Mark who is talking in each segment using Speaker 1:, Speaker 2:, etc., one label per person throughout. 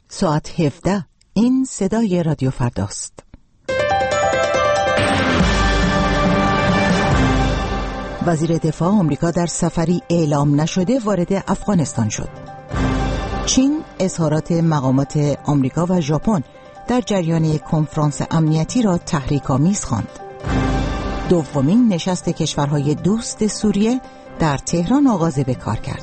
Speaker 1: ساعت 17. این صدای رادیو فرداست. وزیر دفاع آمریکا در سفری اعلام نشده وارد افغانستان شد. چین اظهارات مقامات آمریکا و ژاپن در جریان کنفرانس امنیتی را تحریک‌آمیز خواند. دومین نشست کشورهای دوست سوریه در تهران آغاز به کار کرد.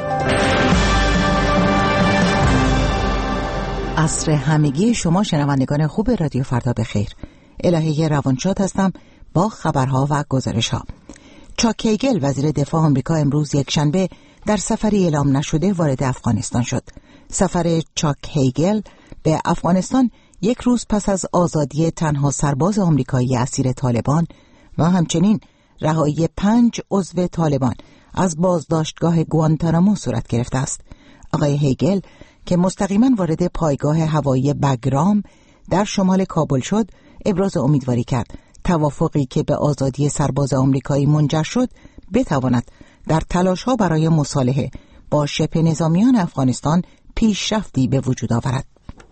Speaker 1: عصر همگی شما شنوندگان خوب رادیو فردا بخیر. الهه روانشاد هستم با خبرها و گزارش‌ها. چاک هیگل وزیر دفاع آمریکا امروز یکشنبه در سفری اعلام نشده وارد افغانستان شد. سفر چاک هیگل به افغانستان یک روز پس از آزادی تنها سرباز آمریکایی اسیر طالبان و همچنین رهایی 5 عضو طالبان از بازداشتگاه گوانتانامو صورت گرفته است. آقای هیگل که مستقیما وارد پایگاه هوایی بگرام در شمال کابل شد، ابراز امیدواری کرد توافقی که به آزادی سرباز آمریکایی منجر شد بتواند در تلاش‌ها برای مصالحه با شبه نظامیان افغانستان پیشرفتی به وجود آورد.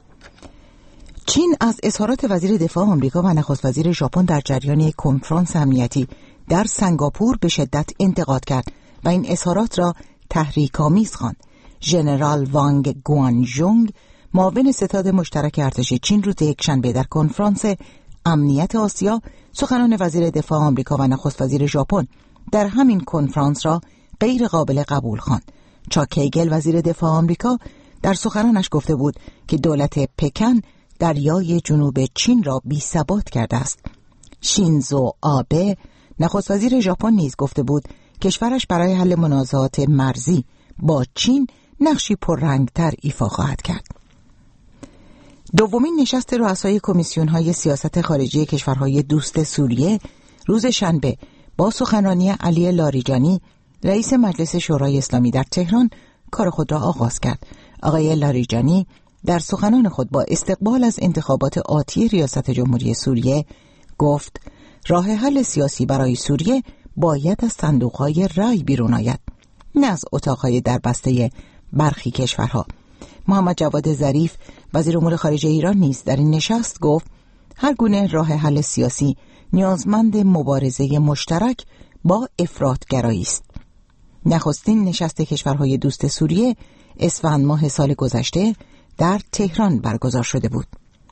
Speaker 1: چین از اظهارات وزیر دفاع آمریکا و نخست وزیر ژاپن در جریان کنفرانس امنیتی در سنگاپور به شدت انتقاد کرد و این اظهارات را تحریک‌آمیز خواند. ژنرال وانگ گوانژونگ معاون ستاد مشترک ارتش چین روز یکشنبه در کنفرانس امنیت آسیا سخنان وزیر دفاع آمریکا و نخست وزیر ژاپن در همین کنفرانس را غیر قابل قبول خواند. چاک هیگل وزیر دفاع آمریکا در سخنانش گفته بود که دولت پکن دریای جنوب چین را بی‌ثبات کرده است. شینزو آبه نخست وزیر ژاپن نیز گفته بود کشورش برای حل منازعات مرزی با چین نقشی پررنگتر ایفا خواهد کرد. دومین نشست رؤسای کمیسیون‌های سیاست خارجی کشورهای دوست سوریه روز شنبه با سخنرانی علی لاریجانی رئیس مجلس شورای اسلامی در تهران کار خود را آغاز کرد. آقای لاریجانی در سخنان خود با استقبال از انتخابات آتی ریاست جمهوری سوریه گفت راه حل سیاسی برای سوریه باید از صندوق‌های رای بیرون آید، نه از اتاق‌های دربسته برخی کشورها. محمد جواد ظریف وزیر امور خارجه ایران نیز در این نشست گفت هر گونه راه حل سیاسی نیازمند مبارزه مشترک با افراط‌گرایی است. نخستین نشست کشورهای دوست سوریه اسفند ماه سال گذشته در تهران برگزار شده بود.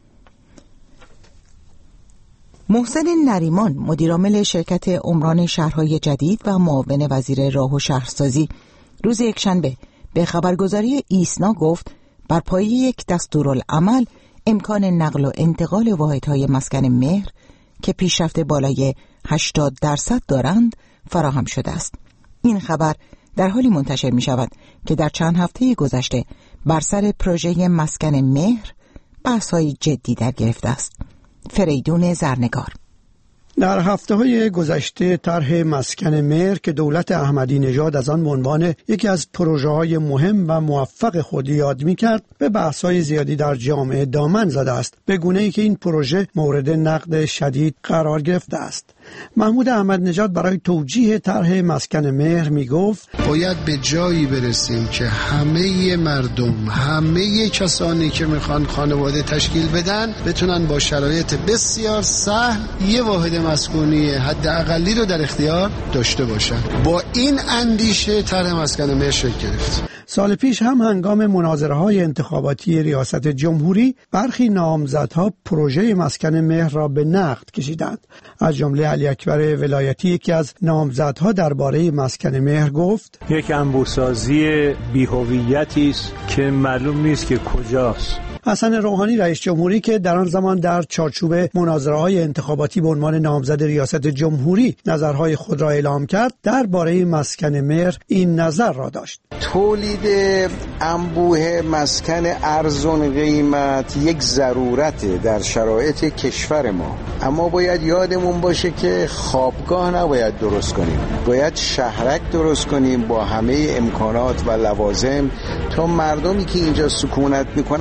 Speaker 1: محسن نریمان مدیرعامل شرکت عمران شهرهای جدید و معاون وزیر راه و شهرسازی روز یکشنبه به خبرگزاری ایسنا گفت بر پایه یک دستورالعمل امکان نقل و انتقال واحدهای مسکن مهر که پیشرفت بالای 80% دارند فراهم شده است. این خبر در حالی منتشر می شود که در چند هفته گذشته بر سر پروژه مسکن مهر بحث‌های جدی در گرفته است. فریدون زرنگار
Speaker 2: در هفته‌های گذشته طرح مسکن مهر که دولت احمدی نژاد از آن به عنوان یکی از پروژه‌های مهم و موفق خود یاد می‌کرد به بحث‌های زیادی در جامعه دامن زده است، به گونه‌ای که این پروژه مورد نقد شدید قرار گرفته است. محمود احمد نژاد برای توجیه طرح مسکن مهر میگفت
Speaker 3: باید به جایی برسیم که همه مردم، همه کسانی که میخوان خانواده تشکیل بدن بتونن با شرایط بسیار سهل یه واحد مسکونی حداقلی رو در اختیار داشته باشن. با این اندیشه طرح مسکن مهر شکل گرفت.
Speaker 2: سال پیش هم هنگام مناظره‌های انتخاباتی ریاست جمهوری برخی نامزدها پروژه مسکن مهر را به نقد کشیدند. از جمله علی اکبر ولایتی یکی از نامزدها درباره مسکن مهر گفت
Speaker 4: یک انبوسازی بی‌هویتی است که معلوم نیست که کجاست.
Speaker 2: حسن روحانی رئیس جمهوری که در آن زمان در چارچوب مناظره‌های انتخاباتی به عنوان نامزد ریاست جمهوری نظرهای خود را اعلام کرد، درباره مسکن مهر این نظر را داشت:
Speaker 5: تولید انبوه مسکن ارزان قیمت یک ضرورت در شرایط کشور ما، اما باید یادمون باشه که خوابگاه نباید درست کنیم، باید شهرک درست کنیم با همه امکانات و لوازم تا مردمی که اینجا سکونت میکنن بتونن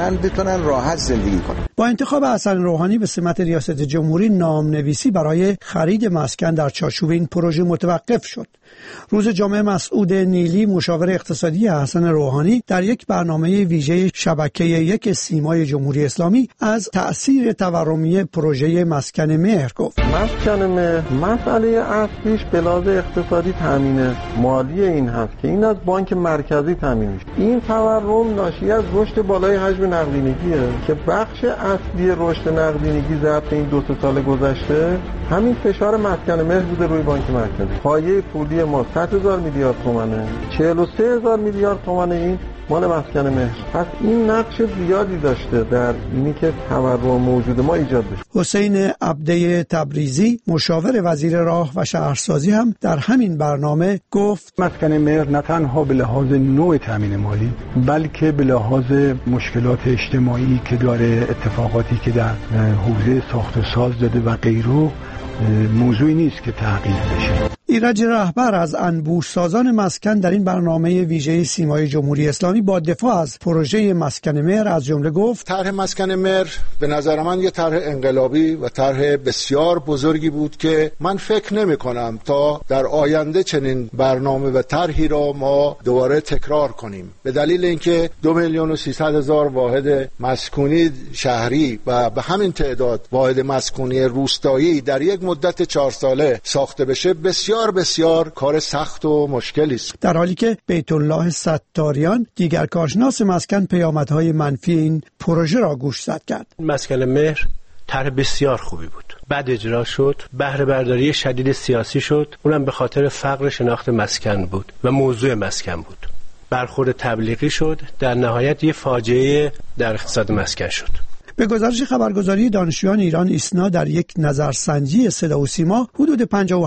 Speaker 5: بتونن راحت زندگی کنن.
Speaker 2: با انتخاب حسن روحانی به سمت ریاست جمهوری نامنویسی برای خرید مسکن در چارچوب این پروژه متوقف شد. روز جمعه مسعود نیلی مشاور اقتصادی حسن روحانی در یک برنامه ویژه شبکه 1 سیمای جمهوری اسلامی از تأثیر تورمی پروژه مسکن مهر گفت.
Speaker 6: مسکن مهر مسئله اصلیش به لحاظ اقتصادی تامین مالی این هست که این از بانک مرکزی تامین میشه. این تورم ناشی از رشد بالای حجم نقدینگیه که بخش اصلی رشد نقدینگی ظرف این 2-3 سال گذشته همین فشار مسکن مهر بوده روی بانک مرکزی. پایه پولی ما 100,000 میلیارد تومانه، 43,000 میلیارد تومانه این مال مسکن مهر. پس این نقش زیادی داشته در اینی که تورم موجود ما ایجاد بشه.
Speaker 2: حسین عبده تبریزی مشاور وزیر راه و شهرسازی هم در همین برنامه گفت
Speaker 7: مسکن مهر نه تنها به لحاظ نوع تامین مالی بلکه به لحاظ مشکلات اجتماعی که داره، اتفاقاتی که در حوزه ساخت و ساز داده و غیره موضوعی نیست که تغییر بشه.
Speaker 2: ایرج رهبر از انبوه سازان مسکن در این برنامه ویژه سیمای جمهوری اسلامی با دفاع از پروژه مسکن مهر از جمله گفت
Speaker 3: طرح مسکن مهر به نظر من یه طرح انقلابی و طرح بسیار بزرگی بود که من فکر نمی کنم تا در آینده چنین برنامه و طرحی را ما دوباره تکرار کنیم، به دلیل اینکه 2,300,000 واحد مسکونی شهری و به همین تعداد واحد مسکونی روستایی در یک مدت 4 ساله ساخته بشه بسیار کار سخت و مشکلی است.
Speaker 2: در حالی که بیت الله ستاریان دیگر کارشناس مسکن پیامدهای منفی این پروژه را گوشزد کرد.
Speaker 8: مسکن مهر طرح بسیار خوبی بود، بعد اجرا شد، بهره برداری شدید سیاسی شد، اونم به خاطر فقر شناخت مسکن بود و موضوع مسکن بود. برخورد تبلیغی شد، در نهایت یه فاجعه در اقتصاد مسکن شد.
Speaker 2: به گزارش خبرگزاری دانشجویان ایران ایسنا در یک نظرسنجی صدا و سیما حدود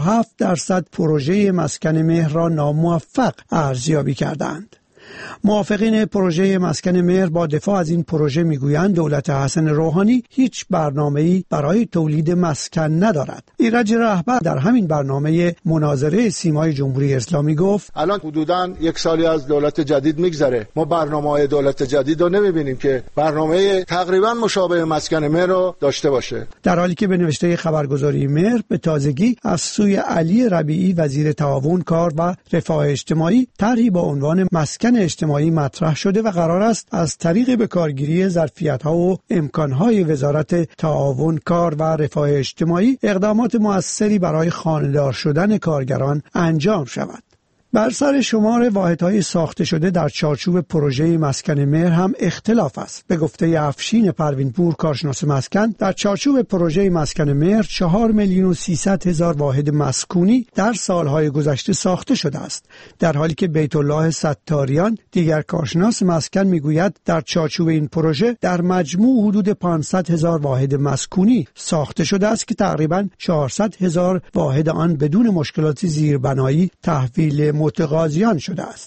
Speaker 2: 57% پروژه مسکن مهر را ناموفق ارزیابی کردند. موافقین پروژه مسکن مهر با دفاع از این پروژه میگویند دولت حسن روحانی هیچ برنامه‌ای برای تولید مسکن ندارد. ایرج رهبر در همین برنامه مناظره سیمای جمهوری اسلامی گفت
Speaker 3: الان حدوداً 1 سالی از دولت جدید میگذره، ما برنامه‌های دولت جدید رو نمیبینیم که برنامه تقریباً مشابه مسکن مهر رو داشته باشه.
Speaker 2: در حالی که به نوشته خبرگزاری مهر به تازگی از سوی علی ربیعی وزیر تعاون، کار و رفاه اجتماعی طرحی با عنوان مسکن اجتماعی مطرح شده و قرار است از طریق به کارگیری ظرفیت‌ها و امکان‌های وزارت تعاون، کار و رفاه اجتماعی اقدامات مؤثری برای خانه‌دار شدن کارگران انجام شود. بر سر شمار واحدهای ساخته شده در چارچوب پروژه مسکن مهر هم اختلاف است. به گفته افشین پروین‌پور کارشناس مسکن، در چارچوب پروژه مسکن مهر 4,300,000 واحد مسکونی در سالهای گذشته ساخته شده است، در حالی که بیت الله ستاریان دیگر کارشناس مسکن میگوید در چارچوب این پروژه در مجموع حدود 500,000 واحد مسکونی ساخته شده است که تقریباً 400,000 واحد آن بدون مشکلات زیربنایی تحویل متقاضیان شده است.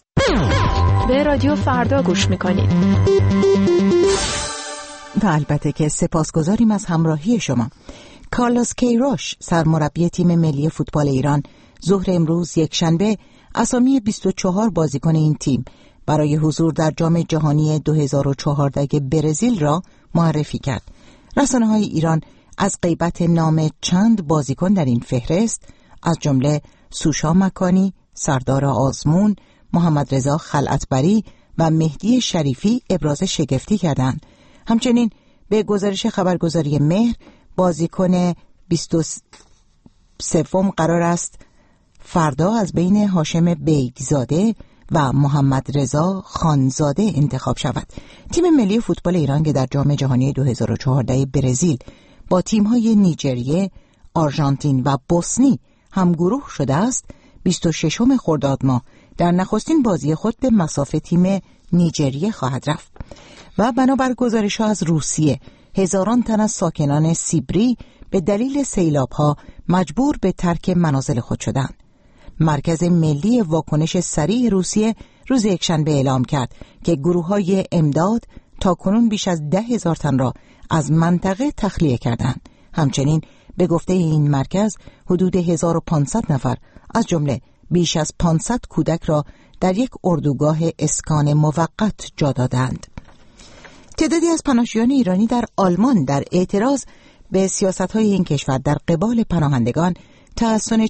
Speaker 9: به رادیو فردا گوش میکنید.
Speaker 1: و البته که سپاسگزاریم از همراهی شما. کارلوس کیروش سرمربی تیم ملی فوتبال ایران ظهر امروز یکشنبه اسامی 24 بازیکن این تیم برای حضور در جام جهانی 2014 برزیل را معرفی کرد. رسانه‌های ایران از غیبت نام چند بازیکن در این فهرست از جمله سوشا مکانی، سردار آزمون، محمد رضا خلعتبری و مهدی شریفی ابراز شگفتی کردند. همچنین به گزارش خبرگزاری مهر بازیکن 23 قرار است فردا از بین هاشم بیگزاده و محمد رضا خانزاده انتخاب شود. تیم ملی فوتبال ایران که در جام جهانی 2014 برزیل با تیم‌های نیجریه، آرژانتین و بوسنی همگروه شده است، 26 خرداد ماه در نخستین بازی خود به مصاف تیم نیجریه خواهد رفت. و بنابر گزارش‌ها از روسیه، هزاران تن از ساکنان سیبری به دلیل سیلاب‌ها مجبور به ترک منازل خود شدند. مرکز ملی واکنش سریع روسیه روز یکشنبه اعلام کرد که گروه‌های امداد تاکنون بیش از 10,000 تن را از منطقه تخلیه کردند. همچنین به گفته این مرکز حدود 1500 نفر از جمله بیش از 500 کودک را در یک اردوگاه اسکان موقت جا دادند. تعدادی از پناهجویان ایرانی در آلمان در اعتراض به سیاست‌های این کشور در قبال پناهندگان تحصن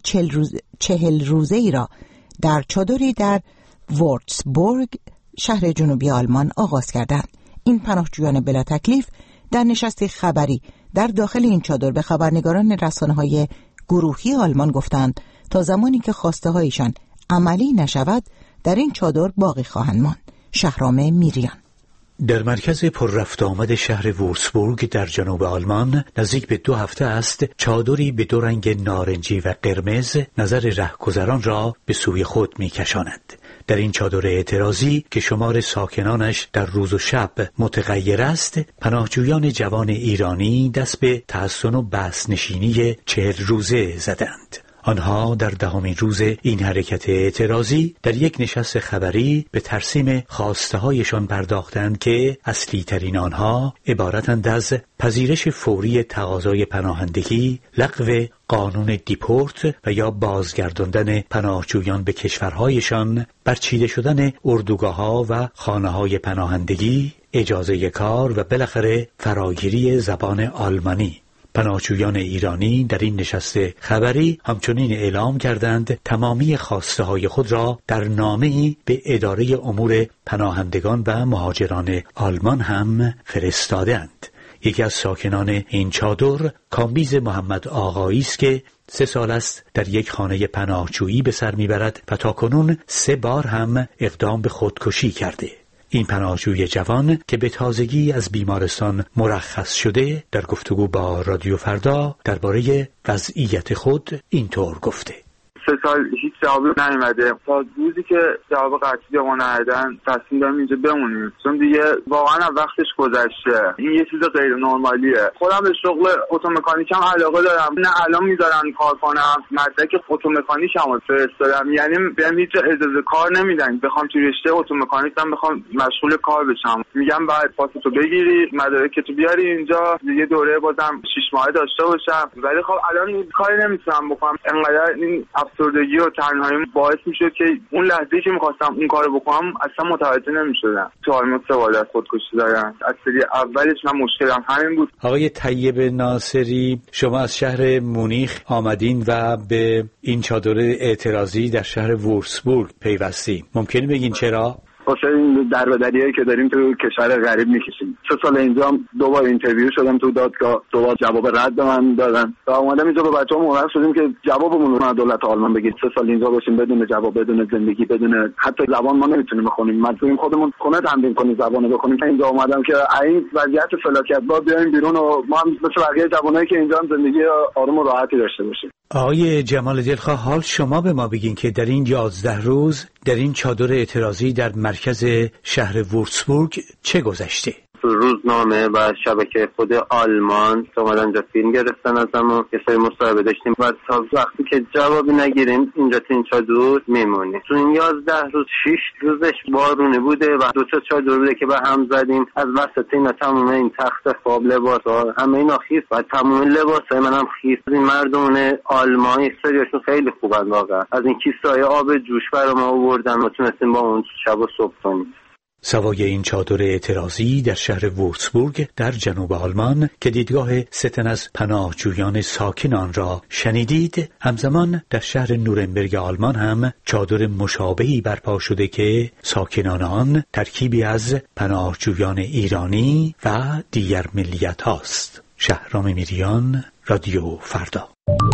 Speaker 1: 40 روزه‌ای را در چادری در وورتسبورگ شهر جنوبی آلمان آغاز کردند. این پناهجویان بلا تکلیف در نشست خبری در داخل این چادر به خبرنگاران رسانه‌های گروهی آلمان گفتند تا زمانی که خواسته هایشان عملی نشود در این چادر باقی خواهند ماند. شهرام میریان.
Speaker 10: در مرکز پر رفت آمد شهر وورتسبورگ در جنوب آلمان نزدیک به 2 هفته است چادری به 2 رنگ نارنجی و قرمز نظر رهگذران را به سوی خود می‌کشاند. در این چادر اعتراضی که شمار ساکنانش در روز و شب متغیر است، پناهجویان جوان ایرانی دست به تحصن و بسنشینی 40 روزه زدند. آنها در 10مین روز این حرکت اعتراضی در یک نشست خبری به ترسیم خواسته هایشان پرداختند که اصلی ترین آنها عبارتند از پذیرش فوری تقاضای پناهندگی، لغو قانون دیپورت و یا بازگرداندن پناهجویان به کشورهایشان، برچیده شدن اردوگاه‌ها و خانه‌های پناهندگی، اجازه کار و بالاخره فراگیری زبان آلمانی. پناهجویان ایرانی در این نشست خبری همچنین اعلام کردند تمامی خواسته های خود را در نامه‌ای به اداره امور پناهندگان و مهاجران آلمان هم فرستادند. یکی از ساکنان این چادر کامبیز محمد آقایی است که 3 سال است در یک خانه پناهجویی به سر میبرد و تاکنون 3 بار هم اقدام به خودکشی کرده. این پناهجوی جوان که به تازگی از بیمارستان مرخص شده در گفتگو با رادیو فردا درباره وضعیت خود اینطور گفته:
Speaker 11: 3 سال هیچ جوابی نیومده. تا روزی که جواب قطعی به ما ندادن تصمیم داریم اینجا بمونیم، چون دیگه واقعا وقتش گذشته. این یه چیز غیر نرمالیه. خودم به شغل اتومکانیکم علاقه دارم، نه الان میذارن کار کنم، مدرک اتومکانیکم رو فرستادم، یعنی بهم هیچ اجازه کار نمیدن بخوام تو رشته اتومکانیکم بخوام مشغول کار بشم. میگم بعد پاسپورتو بگیری، مدارکتو بیاری اینجا، یه دوره بازم 6 ماهه داشته باشم. ولی خب الان کاری نمیتونم بکنم. انقدر این افسردگی و تنهایی باعث میشد که اون لحظه‌ای که می‌خواستم اون کارو بکنم اصلا متوجه نمی‌شدم. تو آلمان 3 بار خودکشی دادن. از سری اولش من مشکلم همین بود.
Speaker 10: آقای طیب ناصری، شما از شهر مونیخ آمدین و به این چادر اعتراضی در شهر وورتسبورگ پیوستین. ممکنه بگین چرا؟
Speaker 12: واسه این دربدریایی که داریم تو کشور غریب میکشیم. 3 سال اینجا 2 بار اینترویو شدم تو دادگاه، 2 بار جواب رد من دادن و اومدم اینجا با بچه‌ها موافق شدیم که جوابمون رو از دولت آلمان بگید. 3 سال اینجا باشیم بدون جواب، بدون زندگی، بدون حتی زبان ما نمیتونیم بخونیم. مجبوریم خودمون خونه تمرین کنیم زبانو بخونیم. اینجا اومدم که این وضعیت فلاکت با بیایم بیرون و ما هم مثل بقیه جوانایی که اینجا زندگی آروم و راحتی داشته باشیم.
Speaker 10: آقای جمال دلخواه، حال شما به ما بگین که در این 11 روز در این چادر اعتراضی در مرکز شهر وورتسبورگ چه گذشته؟
Speaker 13: روزنامه و شبکه خود آلمان اومدن اینجا فیلم گرفتن ازمون، یه سری مصاحبه داشتیم و تا وقتی که جوابی نگیریم اینجا تو این چادر میمونیم. تو این 11 روز 6 روزش بارونی بوده و 2 تا چادر بوده که به هم زدیم. از وسط اینا تمام این تخت خواب، لباسا همه اینا خیس و تمام لباسای منم خیس. این مردمان آلمانی سریاشون خیلی خوبن واقعا. از این کیسه‌های آب جوش برام آوردن و تونستیم با اون شب و صبح کنیم.
Speaker 10: سوای این چادر اعتراضی در شهر وورتسبورگ در جنوب آلمان که دیدگاه 3 تن از پناهجویان ساکن آن را شنیدید، همزمان در شهر نورنبرگ آلمان هم چادر مشابهی برپا شده که ساکنان آن ترکیبی از پناهجویان ایرانی و دیگر ملیت هاست. شهرام میریان، رادیو فردا.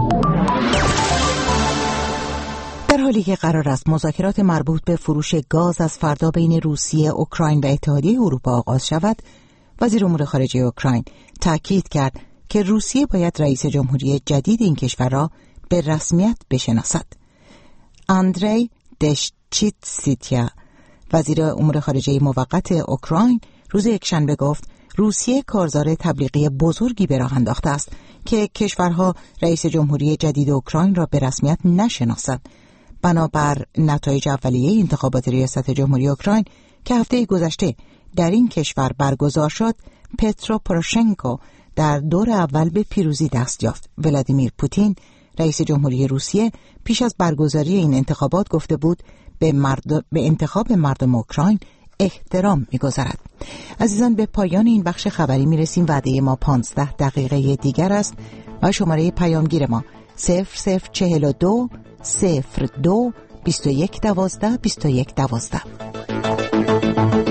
Speaker 1: در حالی که قرار است مذاکرات مربوط به فروش گاز از فردا بین روسیه، اوکراین و اتحادیه اروپا آغاز شود، وزیر امور خارجه اوکراین تاکید کرد که روسیه باید رئیس جمهوری جدید این کشور را به رسمیت بشناسد. اندری دشچیتسیتیا، وزیر امور خارجه موقت اوکراین، روز یکشنبه گفت روسیه کارزار تبلیغی بزرگی به راه انداخته است که کشورها رئیس جمهوری جدید اوکراین را به رسمیت نشناسند. بنابر نتایج اولیه انتخابات ریاست جمهوری اوکراین که هفته گذشته در این کشور برگزار شد، پترو پوروشنکو در دور اول به پیروزی دست یافت. ولادیمیر پوتین، رئیس جمهوری روسیه، پیش از برگزاری این انتخابات گفته بود به انتخاب مردم اوکراین احترام می‌گذارد. عزیزان، به پایان این بخش خبری میرسیم. وعده ما 15 دقیقه دیگر است و شماره پیامگیر ما 0042 02 21 12 21 12.